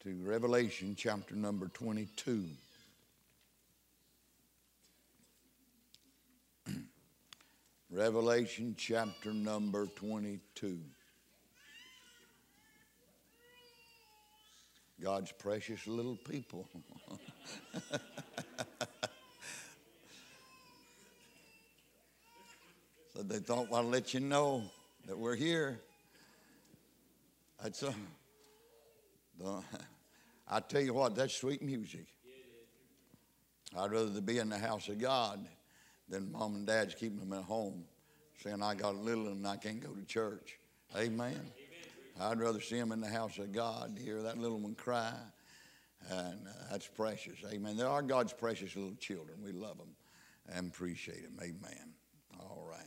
to Revelation chapter number 22. Revelation chapter number 22. God's precious little people. So they thought, well, I'll let you know that we're here. That's I tell you what, that's sweet music. I'd rather be in the house of God than mom and dad's keeping them at home, saying I got a little and I can't go to church. Amen. I'd rather see them in the house of God, hear that little one cry, and that's precious. Amen. They are God's precious little children. We love them and appreciate them. Amen. All right.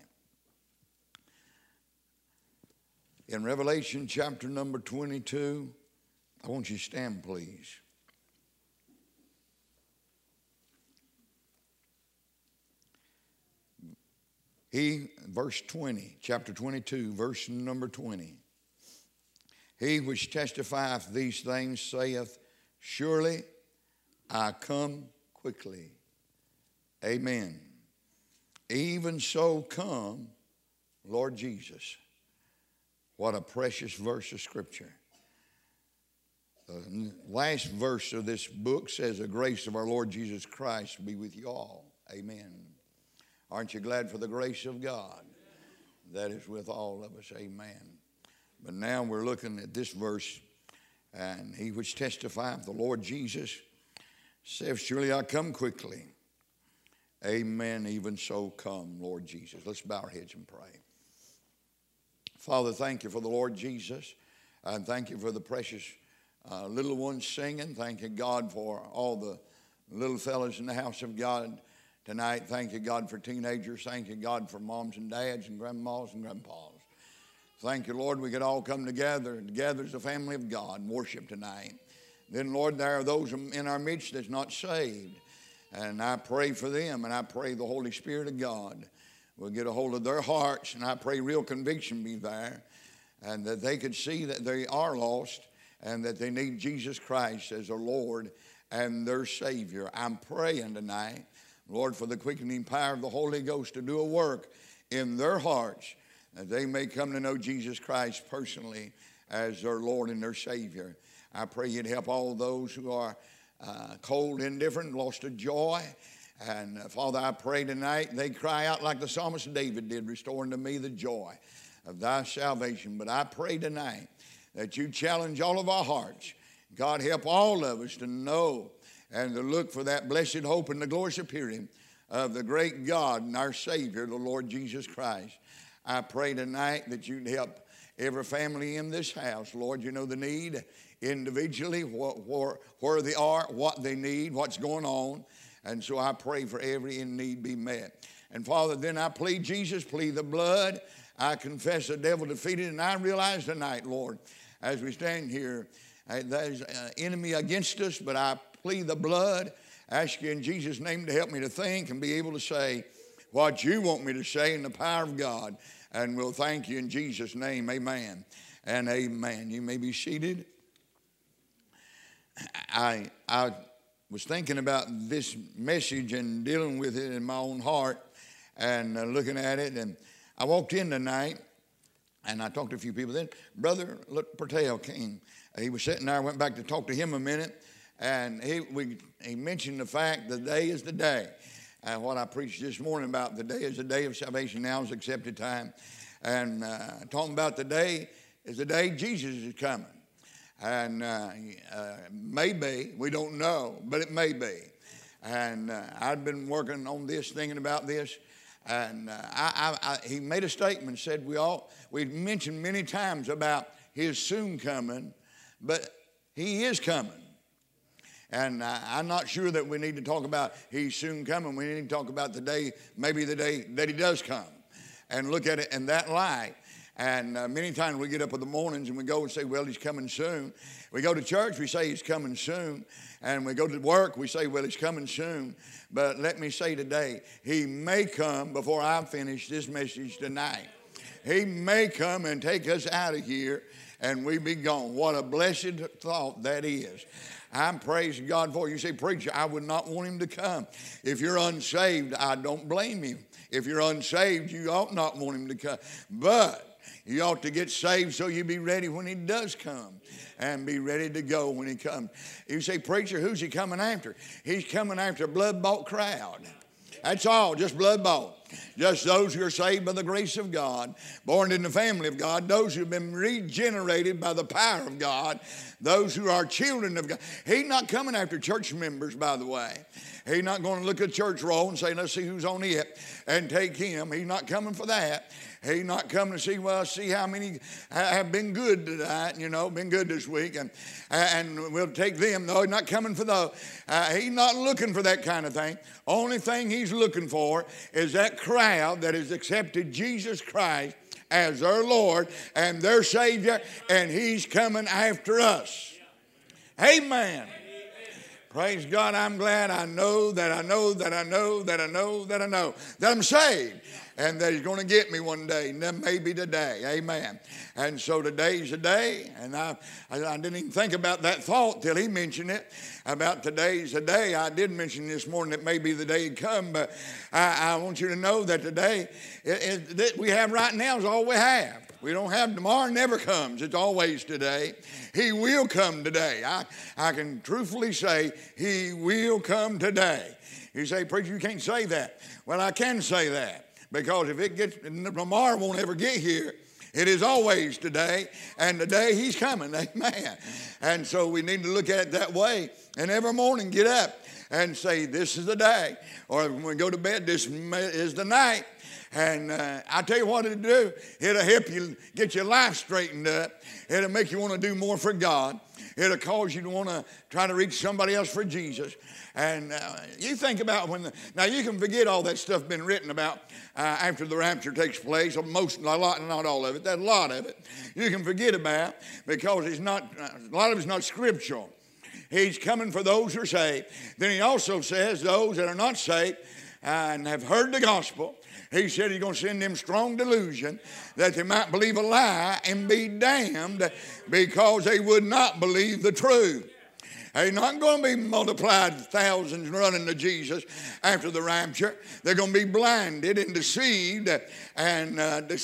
In Revelation chapter number 22, I want you to stand, please. Verse 20, chapter 22, verse number 20. He which testifieth these things saith, surely I come quickly. Amen. Even so come, Lord Jesus. What a precious verse of Scripture. The last verse of this book says, the grace of our Lord Jesus Christ be with you all. Amen. Aren't you glad for the grace of God that is with all of us? Amen. But now we're looking at this verse, and he which testifieth the Lord Jesus saith, surely I come quickly. Amen. Even so come, Lord Jesus. Let's bow our heads and pray. Father, thank you for the Lord Jesus, and thank you for the precious little ones singing. Thank you, God, for all the little fellas in the house of God tonight. Thank you, God, for teenagers. Thank you, God, for moms and dads and grandmas and grandpas. Thank you, Lord, we could all come together as a family of God and worship tonight. Then, Lord, there are those in our midst that's not saved, and I pray for them, and I pray the Holy Spirit of God will get a hold of their hearts, and I pray real conviction be there, and that they could see that they are lost and that they need Jesus Christ as their Lord and their Savior. I'm praying tonight, Lord, for the quickening power of the Holy Ghost to do a work in their hearts, that they may come to know Jesus Christ personally as their Lord and their Savior. I pray you'd help all those who are cold, indifferent, lost of joy. And Father, I pray tonight they cry out like the psalmist David did, restore unto me the joy of thy salvation. But I pray tonight that you challenge all of our hearts. God, help all of us to know and to look for that blessed hope and the glorious appearing of the great God and our Savior, the Lord Jesus Christ. I pray tonight that you'd help every family in this house. Lord, you know the need individually, where they are, what they need, what's going on. And so I pray for every in need be met. And Father, then I plead Jesus, plead the blood. I confess the devil defeated. And I realize tonight, Lord, as we stand here, there's an enemy against us, but I plead the blood. Ask you in Jesus' name to help me to think and be able to say what you want me to say in the power of God. And we'll thank you in Jesus' name. Amen and amen. You may be seated. I was thinking about this message and dealing with it in my own heart and looking at it. And I walked in tonight and I talked to a few people. Then Brother Patel came. He was sitting there. I went back to talk to him a minute. And he mentioned the fact the day is the day. And what I preached this morning about the day is the day of salvation. Now is accepted time. And talking about the day is the day Jesus is coming. And maybe, we don't know, but it may be. And I've been working on this, thinking about this. And he made a statement, said we've mentioned many times about his soon coming, but he is coming. And I'm not sure that we need to talk about he's soon coming. We need to talk about the day, maybe the day that he does come, and look at it in that light. And many times we get up in the mornings and we go and say, well, he's coming soon. We go to church, we say he's coming soon. And we go to work, we say, well, he's coming soon. But let me say today, he may come before I finish this message tonight. He may come and take us out of here and we be gone. What a blessed thought that is. I'm praising God for it. You say, preacher, I would not want him to come. If you're unsaved, I don't blame you. If you're unsaved, you ought not want him to come. But you ought to get saved so you be ready when he does come and be ready to go when he comes. You say, preacher, who's he coming after? He's coming after a blood-bought crowd. That's all, just blood-bought. Just those who are saved by the grace of God, born in the family of God, those who have been regenerated by the power of God, those who are children of God. He's not coming after church members, by the way. He's not going to look at church roll and say, let's see who's on it and take him. He's not coming for that. He's not coming to see, well, see how many have been good tonight, been good this week, and we'll take them. No, he's not coming for those. He's not looking for that kind of thing. Only thing he's looking for is that crowd that has accepted Jesus Christ as their Lord and their Savior, and he's coming after us. Amen. Praise God, I'm glad I know that I'm saved and that he's going to get me one day, and then maybe today. Amen. And so today's the day, and I didn't even think about that thought till he mentioned it, about today's the day. I did mention this morning that maybe the day had come, but I want you to know that today that we have right now is all we have. We don't have tomorrow, never comes. It's always today. He will come today. I can truthfully say he will come today. You say, preacher, you can't say that. Well, I can say that because if it gets, tomorrow won't ever get here. It is always today, and today he's coming. Amen. And so we need to look at it that way. And every morning get up and say, this is the day. Or when we go to bed, this is the night. And I tell you what it'll do. It'll help you get your life straightened up. It'll make you want to do more for God. It'll cause you to want to try to reach somebody else for Jesus. And you think about now you can forget all that stuff been written about after the rapture takes place. A lot, not all of it. That a lot of it you can forget about because it's not. A lot of it's not scriptural. He's coming for those who are saved. Then he also says those that are not saved and have heard the gospel. He said he's going to send them strong delusion that they might believe a lie and be damned because they would not believe the truth. They're not going to be multiplied thousands running to Jesus after the rapture. They're going to be blinded and deceived, and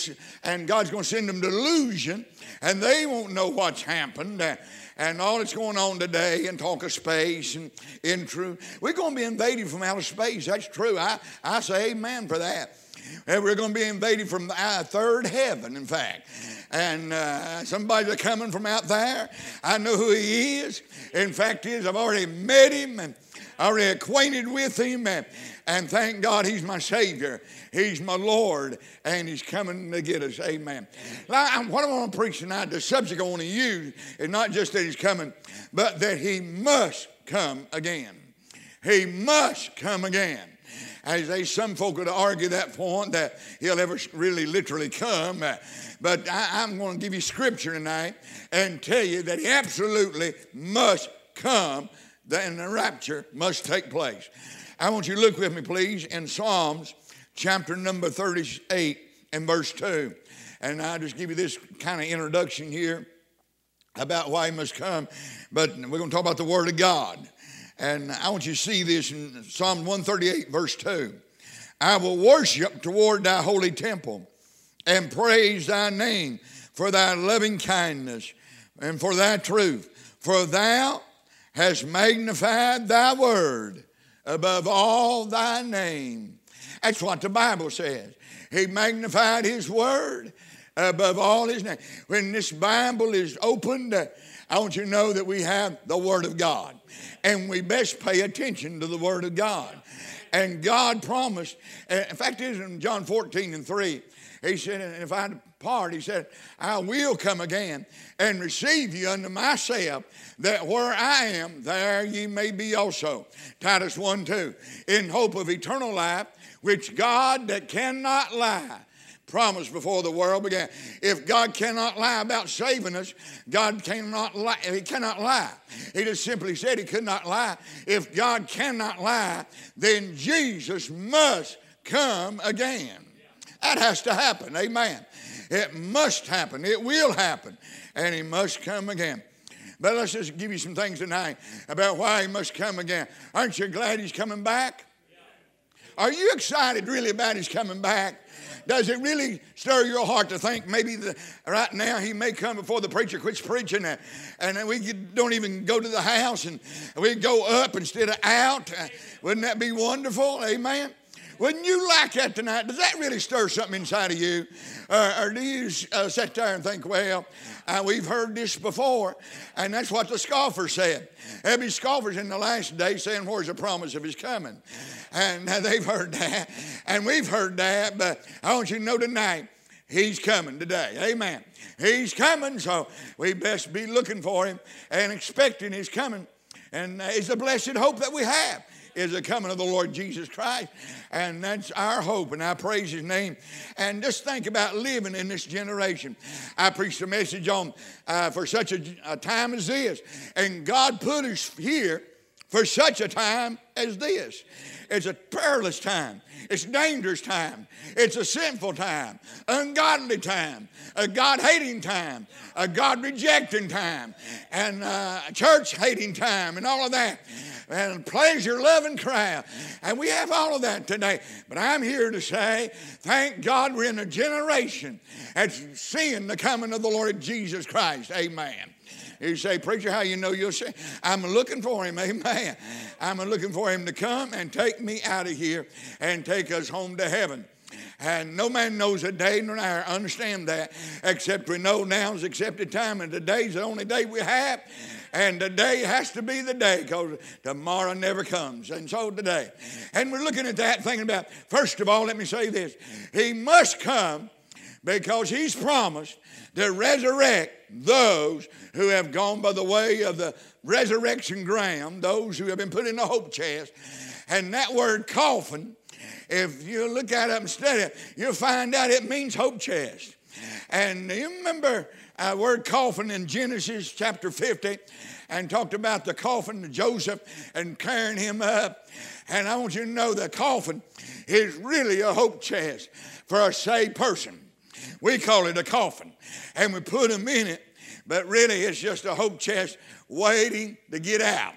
God's going to send them delusion, and they won't know what's happened. And all that's going on today and talk of space and in truth. We're going to be invaded from outer space. That's true. I say amen for that. And we're going to be invaded from the third heaven, in fact. And somebody's coming from out there. I know who he is. In fact, I've already met him and already acquainted with him. And thank God he's my Savior. He's my Lord. And he's coming to get us. Amen. Now, what I want to preach tonight, the subject I want to use is not just that he's coming, but that he must come again. He must come again. As some folk would argue that point that he'll ever really literally come. But I'm going to give you scripture tonight and tell you that he absolutely must come, and the rapture must take place. I want you to look with me, please, in Psalms chapter number 38 and verse 2. And I'll just give you this kind of introduction here about why he must come. But we're going to talk about the Word of God. And I want you to see this in Psalm 138, verse 2. I will worship toward thy holy temple and praise thy name for thy loving kindness and for thy truth. For thou hast magnified thy word above all thy name. That's what the Bible says. He magnified his word above all his name. When this Bible is opened, I want you to know that we have the Word of God. And we best pay attention to the Word of God. And God promised, in fact, it is in John 14 and 3, he said, and if I depart, he said, I will come again and receive you unto myself, that where I am, there ye may be also. Titus 1:2, in hope of eternal life, which God that cannot lie promised before the world began. If God cannot lie about saving us, God cannot lie. He cannot lie. He just simply said he could not lie. If God cannot lie, then Jesus must come again. That has to happen. Amen. It must happen. It will happen. and he must come again. But let's just give you some things tonight about why he must come again. Aren't you glad he's coming back? Are you excited really about his coming back? Does it really stir your heart to think maybe right now he may come before the preacher quits preaching and we don't even go to the house and we go up instead of out? Wouldn't that be wonderful? Amen. Wouldn't you like that tonight? Does that really stir something inside of you? Or do you sit there and think, well, we've heard this before, and that's what the scoffers said. There'll be scoffers in the last day saying, where's the promise of his coming? And they've heard that, and we've heard that, but I want you to know tonight, he's coming today. Amen. He's coming, so we best be looking for him and expecting his coming. And it's a blessed hope that we have, is the coming of the Lord Jesus Christ. And that's our hope, and I praise his name. And just think about living in this generation. I preached a message on for such a time as this. And God put us here for such a time as this. It's a perilous time. It's a dangerous time. It's a sinful time. Ungodly time. A God-hating time. A God-rejecting time. And a church-hating time. And all of that. And pleasure-loving crowd. And we have all of that today. But I'm here to say, thank God we're in a generation that's seeing the coming of the Lord Jesus Christ. Amen. You say, preacher, how you know? You'll say, I'm looking for him. Amen. I'm looking for him to come and take me out of here and take us home to heaven. And no man knows a day nor hour. Understand that. Except we know now is accepted time, and today's the only day we have. And today has to be the day, because tomorrow never comes. And so today. And we're looking at that, thinking about, first of all, let me say this. He must come because he's promised to resurrect those who have gone by the way of the resurrection ground, those who have been put in the hope chest. And that word coffin, if you look at it and study it, you'll find out it means hope chest. And you remember the word coffin in Genesis chapter 50, and talked about the coffin of Joseph and carrying him up. And I want you to know the coffin is really a hope chest for a saved person. We call it a coffin, and we put them in it, but really it's just a hope chest waiting to get out.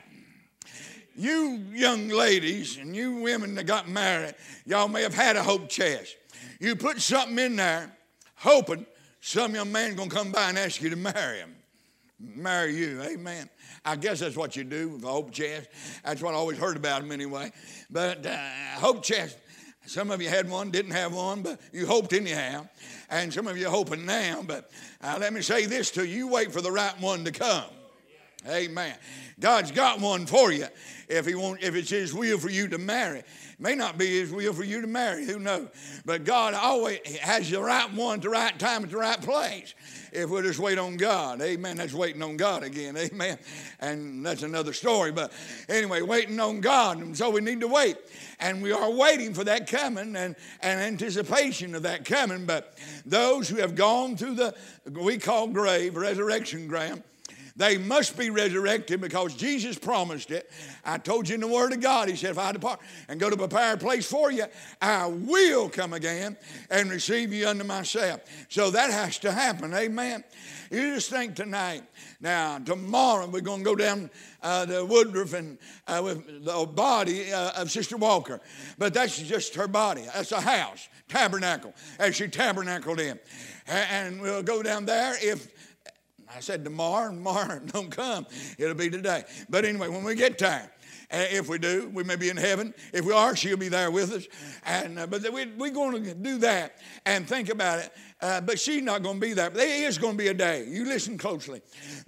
You young ladies and you women that got married, y'all may have had a hope chest. You put something in there hoping some young man's going to come by and ask you to marry him. Marry you, amen. I guess that's what you do with a hope chest. That's what I always heard about them anyway. But hope chest, some of you had one, didn't have one, but you hoped anyhow. And some of you are hoping now, but let me say this to you. You wait for the right one to come. Amen. God's got one for you if it's his will for you to marry. It may not be his will for you to marry, who knows? But God always has the right one at the right time at the right place. If we'll just wait on God. Amen. That's waiting on God again. Amen. And that's another story. But anyway, waiting on God. And so we need to wait. And we are waiting for that coming and anticipation of that coming. But those who have gone through the, we call grave, resurrection ground, they must be resurrected because Jesus promised it. I told you in the Word of God, he said, if I depart and go to prepare a place for you, I will come again and receive you unto myself. So that has to happen, amen. You just think tonight, now tomorrow we're going to go down to Woodruff and with the body of Sister Walker. But that's just her body. That's a house, tabernacle, as she tabernacled in. And we'll go down there if, I said tomorrow don't come. It'll be today. But anyway, when we get there, if we do, we may be in heaven. If we are, she'll be there with us. And but we're going to do that and think about it. But she's not going to be there. But there is going to be a day. You listen closely.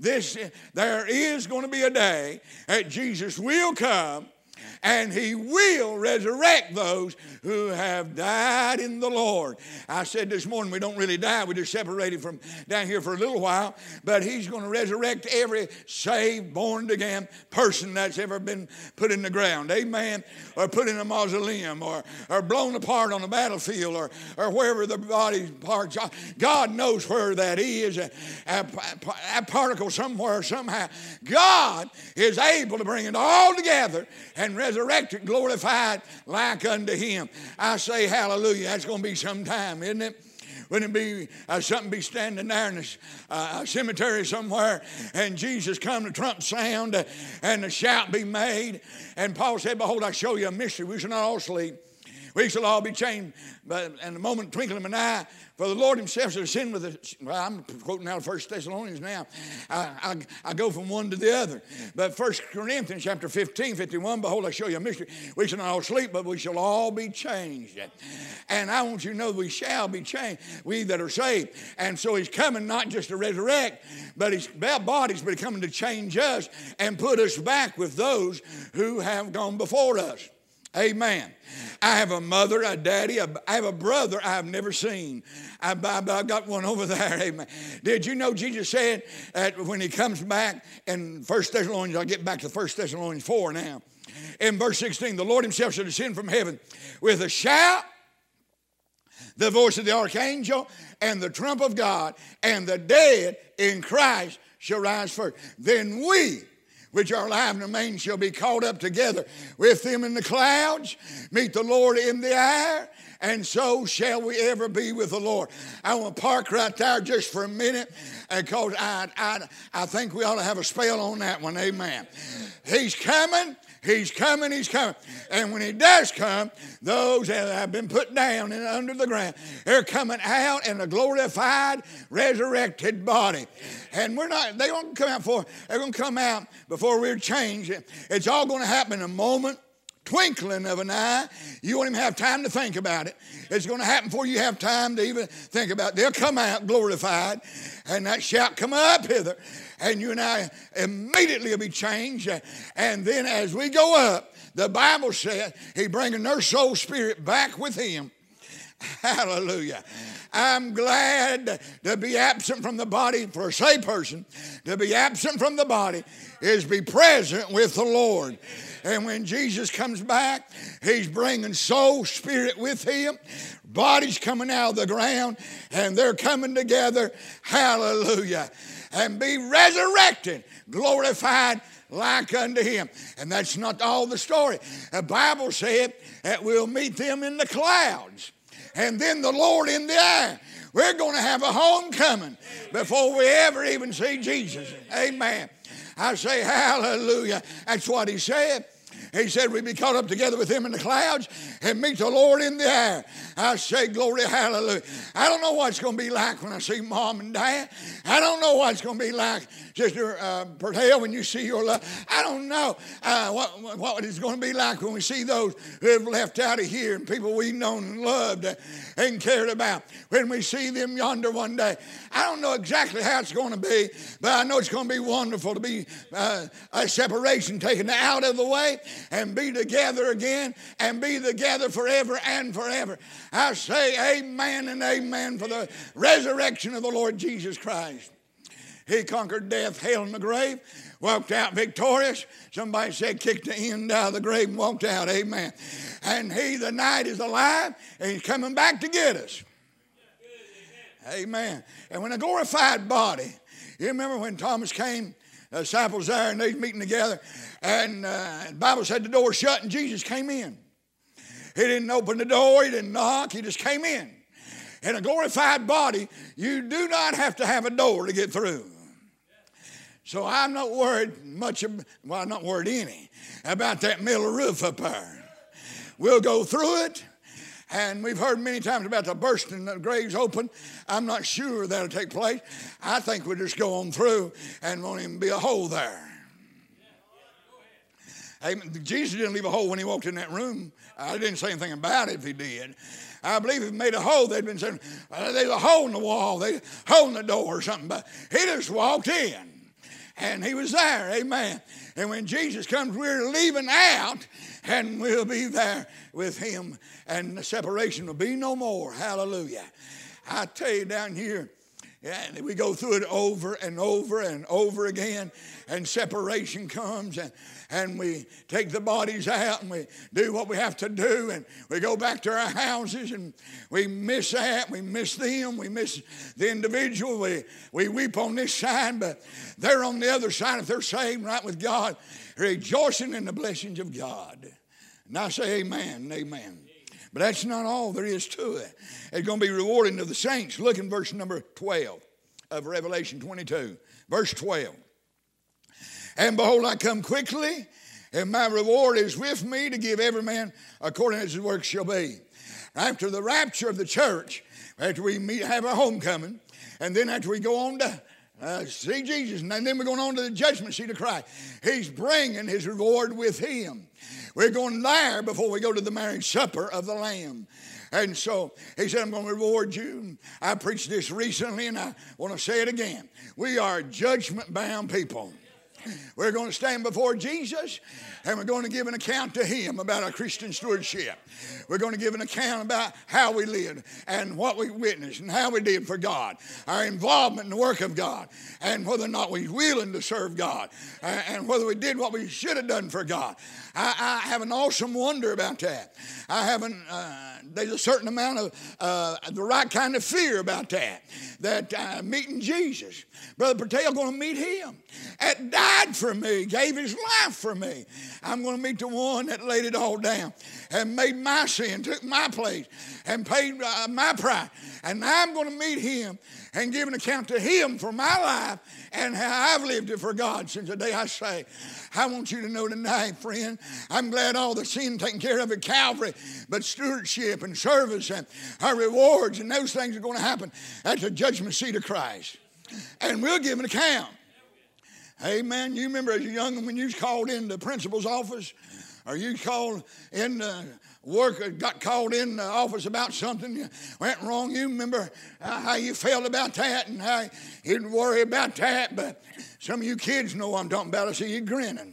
There is going to be a day that Jesus will come. And he will resurrect those who have died in the Lord. I said this morning, we don't really die. We just separated from down here for a little while. But he's going to resurrect every saved, born again person that's ever been put in the ground. Amen. Or put in a mausoleum or blown apart on a battlefield or wherever the body parts. God knows where that is. A particle somewhere, somehow. God is able to bring it all together and resurrected, glorified like unto him. I say hallelujah. That's going to be some time, isn't it? Wouldn't it be something be standing there in a cemetery somewhere and Jesus come to trump sound and the shout be made? And Paul said, behold, I show you a mystery. We shall not all sleep. We shall all be changed in the moment, twinkling of an eye. For the Lord himself shall ascend with us. Well, I'm quoting out of 1 Thessalonians now. I go from one to the other. But 1 Corinthians chapter 15, 51, behold, I show you a mystery. We shall not all sleep, but we shall all be changed. And I want you to know we shall be changed, we that are saved. And so he's coming not just to resurrect, but his bodies, but he's coming to change us and put us back with those who have gone before us. Amen. I have a mother, a daddy, I have a brother I have never seen. I've got one over there. Amen. Did you know Jesus said that when he comes back in 1 Thessalonians, I'll get back to 1 Thessalonians 4 now. In verse 16, the Lord himself shall descend from heaven with a shout, the voice of the archangel, and the trump of God, and the dead in Christ shall rise first. Then we, which are alive and remain, shall be caught up together with them in the clouds, meet the Lord in the air, and so shall we ever be with the Lord. I want to park right there just for a minute, because I think we ought to have a spell on that one. Amen. He's coming. He's coming, he's coming. And when he does come, those that have been put down and under the ground, they're coming out in a glorified, resurrected body. And they won't come out they're going to come out before we're changed. It's all going to happen in a moment, twinkling of an eye. You won't even have time to think about it. It's going to happen before you have time to even think about it. They'll come out glorified, and that shout, come up hither. And you and I immediately will be changed. And then as we go up, the Bible said he bringing their soul spirit back with him. Hallelujah. I'm glad to be absent from the body for a saved person. To be absent from the body is be present with the Lord. And when Jesus comes back, he's bringing soul, spirit with him. Bodies coming out of the ground, and they're coming together. Hallelujah. And be resurrected, glorified like unto him. And that's not all the story. The Bible said that we'll meet them in the clouds, and then the Lord in the air. We're going to have a homecoming before we ever even see Jesus. Amen. I say hallelujah. That's what he said. He said we'd be caught up together with him in the clouds and meet the Lord in the air. I say glory, hallelujah. I don't know what it's going to be like when I see Mom and Dad. I don't know what it's going to be like, Sister Pertell, when you see your love. I don't know what it's going to be like when we see those who have left out of here and people we've known and loved and cared about. When we see them yonder one day. I don't know exactly how it's going to be, but I know it's going to be wonderful to be a separation taken out of the way and be together again and be together forever and forever. I say amen and amen for the resurrection of the Lord Jesus Christ. He conquered death, hell, and the grave, walked out victorious. Somebody said kicked the end out of the grave and walked out. Amen. And he, the night, is alive, and he's coming back to get us. Amen. And when a glorified body, you remember when Thomas came, the disciples there, and they was meeting together, and the Bible said the door was shut, and Jesus came in. He didn't open the door, he didn't knock, he just came in. In a glorified body, you do not have to have a door to get through. So I'm not worried much, I'm not worried any about that metal roof up there. We'll go through it. And we've heard many times about the bursting the graves open. I'm not sure that'll take place. I think we'll just go on through and won't even be a hole there. Amen. Jesus didn't leave a hole when he walked in that room. I didn't say anything about it if he did. I believe if he made a hole, they'd been saying, there's a hole in the wall, there's a hole in the door or something. But he just walked in. And he was there, amen. And when Jesus comes, we're leaving out, and we'll be there with him, and the separation will be no more. Hallelujah. I tell you down here, we go through it over and over and over again, and separation comes, and we take the bodies out, and we do what we have to do, and we go back to our houses, and we miss that, we miss them, we miss the individual, we weep on this side, but they're on the other side, if they're saved right with God, rejoicing in the blessings of God. And I say amen and amen. But that's not all there is to it. It's going to be rewarding to the saints. Look in verse number 12 of Revelation 22. Verse 12. And behold, I come quickly, and my reward is with me to give every man according as his work shall be. After the rapture of the church, after we have our homecoming, and then after we go on to see Jesus, and then we're going on to the judgment seat of Christ, he's bringing his reward with him. We're going there before we go to the marriage supper of the Lamb. And so he said, I'm going to reward you. I preached this recently, and I want to say it again. We are judgment-bound people. We're going to stand before Jesus, and we're going to give an account to him about our Christian stewardship. We're going to give an account about how we lived and what we witnessed and how we did for God, our involvement in the work of God, and whether or not we were willing to serve God, and whether we did what we should have done for God. I have an awesome wonder about that. There's a certain amount of the right kind of fear about that meeting Jesus. Brother Patel going to meet him. That died for me, gave his life for me. I'm going to meet the one that laid it all down and made my sin, took my place, and paid my price. And now I'm going to meet him and give an account to him for my life and how I've lived it for God since the day I say. I want you to know tonight, friend, I'm glad all the sin taken care of at Calvary, but stewardship and service and our rewards and those things are going to happen at the judgment seat of Christ. And we'll give an account. Amen. You remember as a young one when you was called in the principal's office, or you called in work, or got called in the office about something you went wrong. You remember how you felt about that and how you didn't worry about that. But some of you kids know what I'm talking about. I see you grinning.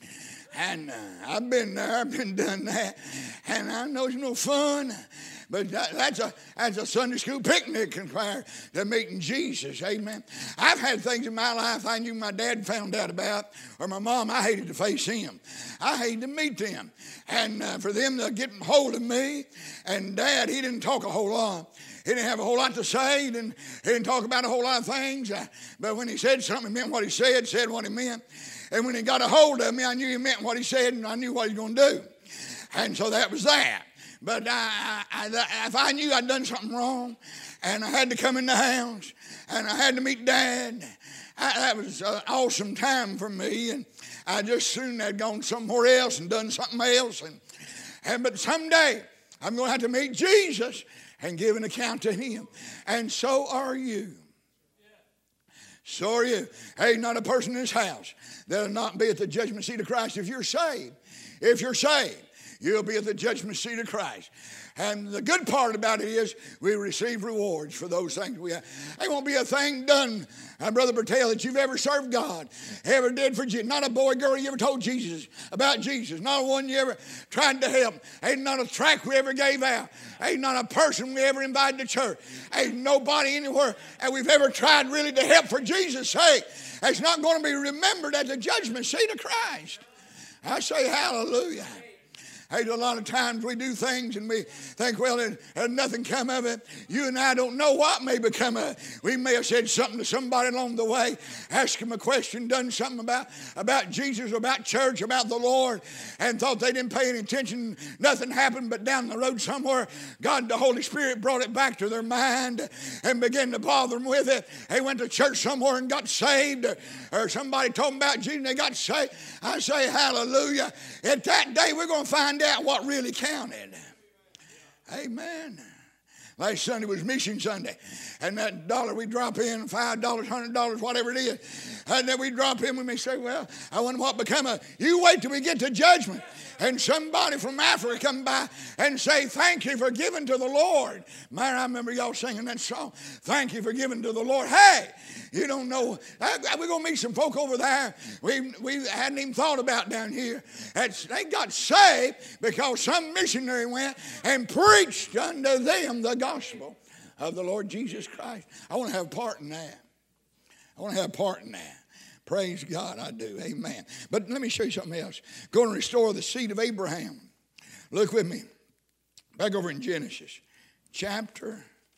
And I've been there, I've been done that. And I know it's no fun. But that's a Sunday school picnic compared to meeting Jesus. Amen. I've had things in my life I knew my dad found out about, or my mom, I hated to face him. I hated to meet them. And for them to get hold of me, and Dad, he didn't talk a whole lot. He didn't have a whole lot to say. He didn't talk about a whole lot of things. But when he said something, he meant what he said what he meant. And when he got a hold of me, I knew he meant what he said, and I knew what he was going to do. And so that was that. But if I knew I'd done something wrong and I had to come in the house and I had to meet Dad, that was an awesome time for me. And I just soon had gone somewhere else and done something else. But someday I'm going to have to meet Jesus and give an account to him. And so are you. So are you. Hey, not a person in this house that'll not be at the judgment seat of Christ if you're saved. If you're saved, you'll be at the judgment seat of Christ. And the good part about it is we receive rewards for those things we have. There won't be a thing done, Brother Bertel, that you've ever served God, ever did for Jesus. Not a boy, girl you ever told Jesus about Jesus. Not one you ever tried to help. Ain't not a tract we ever gave out. Ain't not a person we ever invited to church. Ain't nobody anywhere that we've ever tried really to help for Jesus' sake. It's not going to be remembered at the judgment seat of Christ. I say hallelujah. Hey, a lot of times we do things and we think, well, there's nothing come of it. You and I don't know what may become of it. We may have said something to somebody along the way, asked them a question, done something about Jesus, about church, about the Lord, and thought they didn't pay any attention. Nothing happened, but down the road somewhere, God, the Holy Spirit, brought it back to their mind and began to bother them with it. They went to church somewhere and got saved, or somebody told them about Jesus and they got saved. I say hallelujah. At that day, we're going to find out what really counted. Amen. Last Sunday was Mission Sunday. And that dollar we drop in, $5, $100, whatever it is. And then we drop in, we may say, well, I wonder what become of. You wait till we get to judgment. And somebody from Africa come by and say, thank you for giving to the Lord. Man, I remember y'all singing that song. Thank you for giving to the Lord. Hey, you don't know. We're going to meet some folk over there we hadn't even thought about down here. They got saved because some missionary went and preached unto them the gospel of the Lord Jesus Christ. I want to have a part in that. I want to have a part in that. Praise God, I do. Amen. But let me show you something else. Going to restore the seed of Abraham. Look with me. Back over in Genesis. Chapter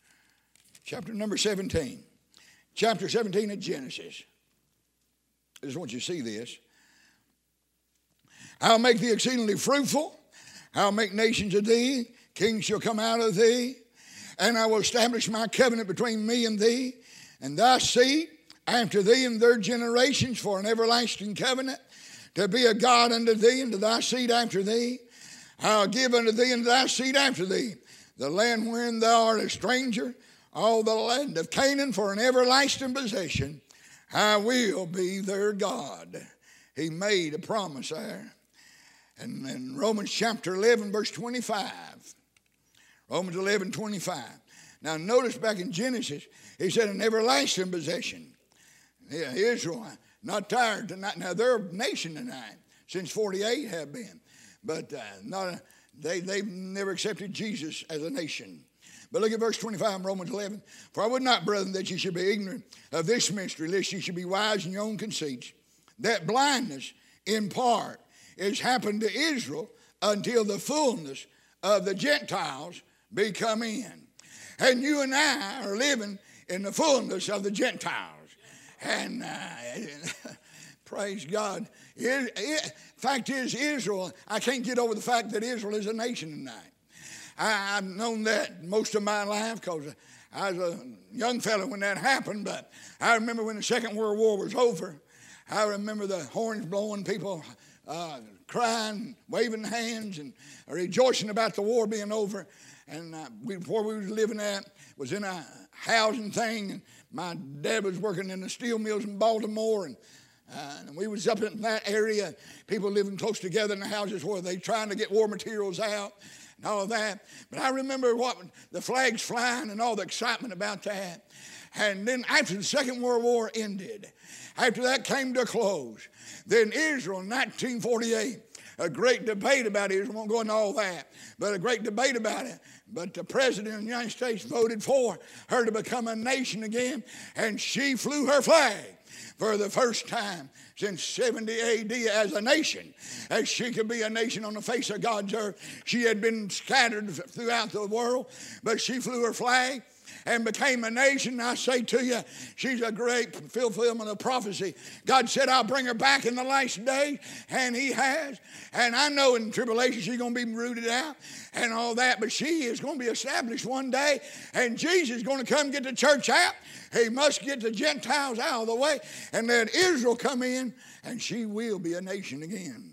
number 17. Chapter 17 of Genesis. I just want you to see this. I'll make thee exceedingly fruitful. I'll make nations of thee. kings shall come out of thee, and I will establish my covenant between me and thee, and thy seed after thee and their generations for an everlasting covenant, to be a God unto thee and to thy seed after thee. I'll give unto thee and thy seed after thee the land wherein thou art a stranger, all the land of Canaan for an everlasting possession. I will be their God. He made a promise there. And in Romans chapter 11, verse 25. Romans 11, 25. Now notice back in Genesis, he said an everlasting possession. Yeah, Israel, not tired tonight. Now they're a nation tonight, since 48 have been. But they've never accepted Jesus as a nation. But look at verse 25 in Romans 11. For I would not, brethren, that you should be ignorant of this mystery, lest you should be wise in your own conceits, that blindness in part is happened to Israel until the fullness of the Gentiles be come in. And you and I are living in the fullness of the Gentiles. And praise God. Fact is, Israel, I can't get over the fact that Israel is a nation tonight. I've known that most of my life because I was a young fellow when that happened, but I remember when the Second World War was over, I remember the horns blowing, people crying, waving hands, and rejoicing about the war being over. And before we was living that, was in a housing thing, and my dad was working in the steel mills in Baltimore, and we was up in that area, people living close together in the houses where they trying to get war materials out and all of that. But I remember what the flags flying and all the excitement about that. And then after the Second World War ended, after that came to a close, then Israel in 1948, a great debate about Israel, I won't go into all that, but a great debate about it. But the President of the United States voted for her to become a nation again, and she flew her flag for the first time since 70 AD as a nation, as she could be a nation on the face of God's earth. She had been scattered throughout the world, but she flew her flag and became a nation. I say to you, she's a great fulfillment of prophecy. God said, I'll bring her back in the last day, and he has. And I know in tribulation she's going to be rooted out and all that, but she is going to be established one day, and Jesus is going to come get the church out. He must get the Gentiles out of the way and let Israel come in, and she will be a nation again.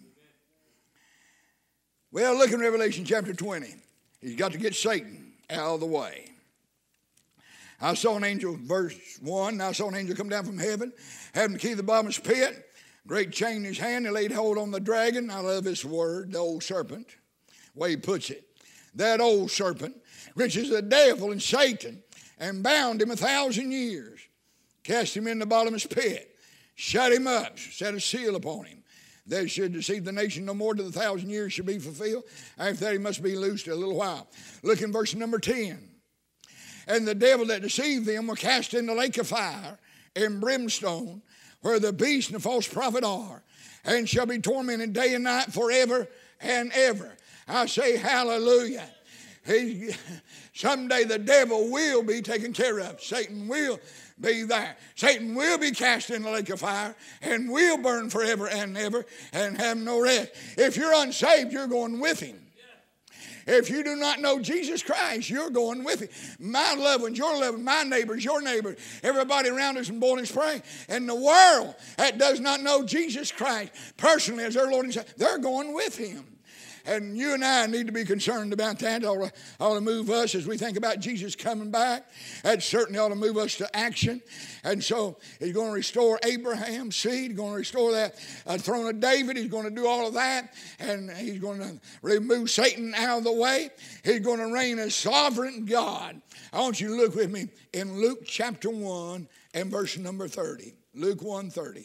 Well, look in Revelation chapter 20. He's got to get Satan out of the way. I saw an angel, verse 1, I saw an angel come down from heaven, having the key of the bottomless pit, great chain in his hand. He laid hold on the dragon. I love this word, the old serpent, the way he puts it. That old serpent, which is the devil and Satan, and bound him 1,000 years, cast him in the bottomless pit, shut him up, set a seal upon him. They should deceive the nation no more till the 1,000 years should be fulfilled. After that he must be loosed a little while. Look in verse number 10. And the devil that deceived them were cast in the lake of fire and brimstone, where the beast and the false prophet are, and shall be tormented day and night forever and ever. I say hallelujah. Someday the devil will be taken care of. Satan will be there. Satan will be cast in the lake of fire and will burn forever and ever and have no rest. If you're unsaved, you're going with him. If you do not know Jesus Christ, you're going with him. My loved ones, your loved ones, my neighbors, your neighbors, everybody around us in Bowling Spring, and the world that does not know Jesus Christ personally as their Lord and Savior, they're going with him. And you and I need to be concerned about that. It ought to move us as we think about Jesus coming back. That certainly ought to move us to action. And so he's going to restore Abraham's seed. He's going to restore that throne of David. He's going to do all of that. And he's going to remove Satan out of the way. He's going to reign as sovereign God. I want you to look with me in Luke chapter 1 and verse number 30. Luke 1:30.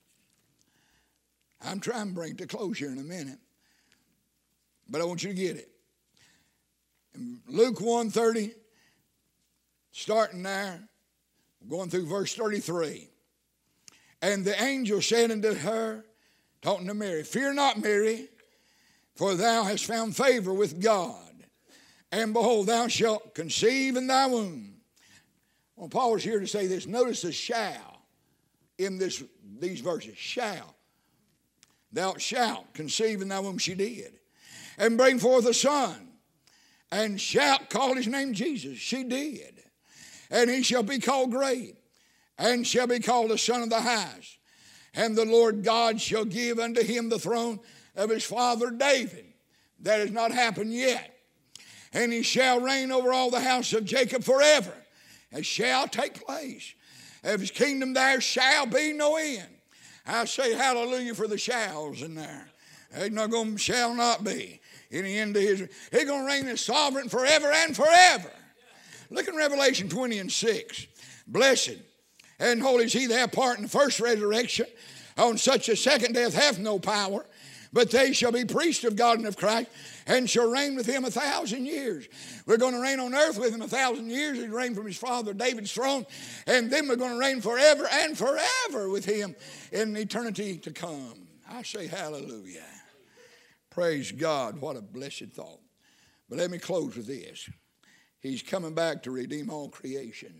I'm trying to bring it to close here in a minute, but I want you to get it. In Luke 1:30, starting there, going through verse 33. And the angel said unto her, talking to Mary, fear not, Mary, for thou hast found favor with God. And behold, thou shalt conceive in thy womb. Well, Paul is here to say this. Notice the shall in these verses. Shall. Thou shalt conceive in thy womb. She did. And bring forth a son, and shalt call his name Jesus. She did. And he shall be called great, and shall be called the Son of the Highest. And the Lord God shall give unto him the throne of his father David. That has not happened yet. And he shall reign over all the house of Jacob forever. It shall take place. Of his kingdom there shall be no end. I say hallelujah for the shalls in there. There's not going to, shall not be any end to his. He's going to reign as sovereign forever and forever. Look in Revelation 20:6. Blessed and holy is he that hath part in the first resurrection. On such a second death hath no power, but they shall be priests of God and of Christ, and shall reign with him 1,000 years. We're going to reign on earth with him 1,000 years. He reigned from his father David's throne, and then we're going to reign forever and forever with him in eternity to come. I say hallelujah. Praise God. What a blessed thought. But let me close with this. He's coming back to redeem all creation.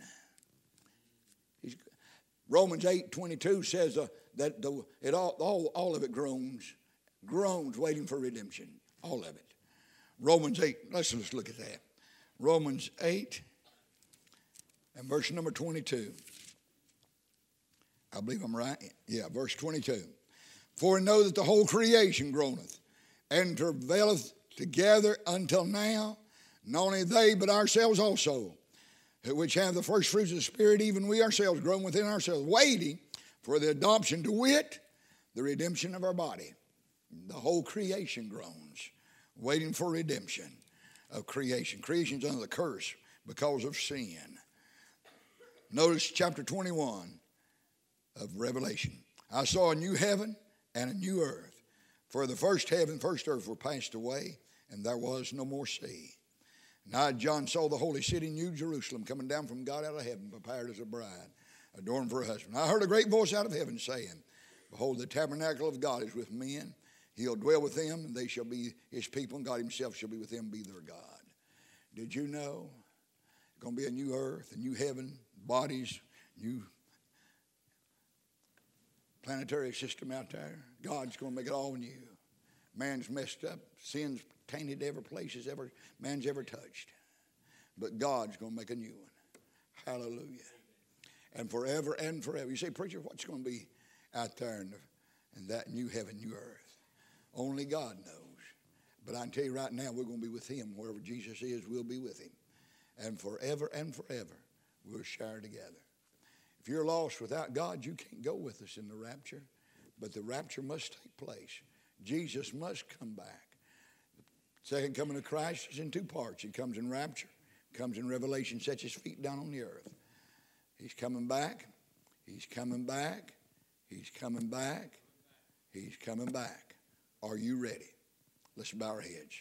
Romans 8:22 says that all of it groans waiting for redemption. All of it. Romans 8, let's just look at that. Romans 8 and verse number 22. I believe I'm right. Yeah, verse 22. For we know that the whole creation groaneth and travaileth together until now, not only they, but ourselves also, which have the first fruits of the Spirit, even we ourselves groan within ourselves, waiting for the adoption, to wit, the redemption of our body. The whole creation groans, waiting for redemption of creation. Creation's under the curse because of sin. Notice chapter 21 of Revelation. I saw a new heaven and a new earth. For the first heaven, first earth were passed away, and there was no more sea. And I, John, saw the holy city, New Jerusalem, coming down from God out of heaven, prepared as a bride, adorned for her husband. I heard a great voice out of heaven saying, behold, the tabernacle of God is with men. He'll dwell with them, and they shall be his people, and God himself shall be with them, be their God. Did you know there's going to be a new earth, a new heaven, bodies, new planetary system out there? God's going to make it all new. Man's messed up. Sin's tainted every place man's ever touched. But God's going to make a new one. Hallelujah. And forever and forever. You say, preacher, what's going to be out there in that new heaven, new earth? Only God knows. But I can tell you right now, we're going to be with him. Wherever Jesus is, we'll be with him. And forever, we'll share together. If you're lost without God, you can't go with us in the rapture. But the rapture must take place. Jesus must come back. The second coming of Christ is in two parts. He comes in rapture, comes in Revelation, sets his feet down on the earth. He's coming back. He's coming back. He's coming back. He's coming back. Are you ready? Let's bow our heads.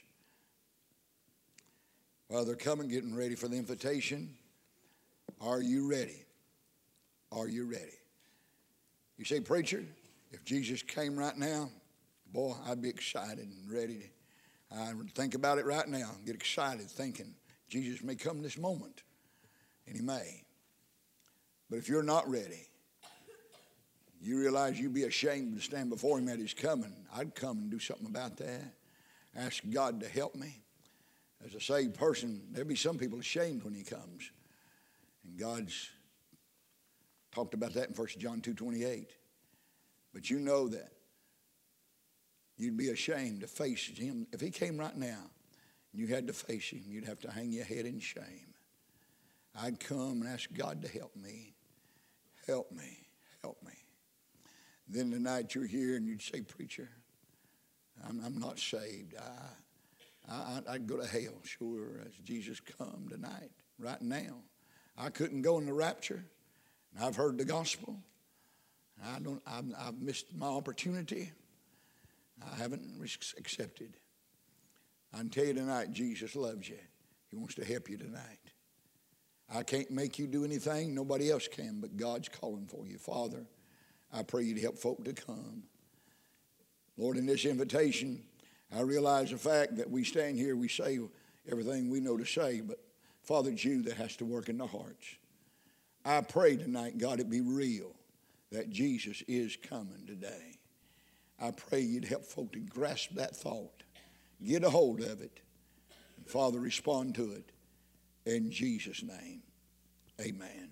While they're coming, getting ready for the invitation, are you ready? Are you ready? You say, preacher, if Jesus came right now, boy, I'd be excited and ready. I would think about it right now and get excited thinking Jesus may come this moment, and he may. But if you're not ready, you realize you'd be ashamed to stand before him at his coming. I'd come and do something about that. Ask God to help me. As a saved person, there'll be some people ashamed when he comes. And God's talked about that in 1 John 2:28. But you know that you'd be ashamed to face him. If he came right now and you had to face him, you'd have to hang your head in shame. I'd come and ask God to help me. Help me. Help me. Then tonight you're here and you'd say, preacher, I'm not saved. I'd go to hell, sure, as Jesus come tonight, right now. I couldn't go in the rapture. And I've heard the gospel. I've missed my opportunity. I haven't accepted. I can tell you tonight, Jesus loves you. He wants to help you tonight. I can't make you do anything. Nobody else can, but God's calling for you. Father, I pray you to help folk to come. Lord, in this invitation, I realize the fact that we stand here, we say everything we know to say, but Father, it's you that has to work in the hearts. I pray tonight, God, it be real that Jesus is coming today. I pray you'd help folk to grasp that thought, get a hold of it, and Father, respond to it in Jesus' name. Amen.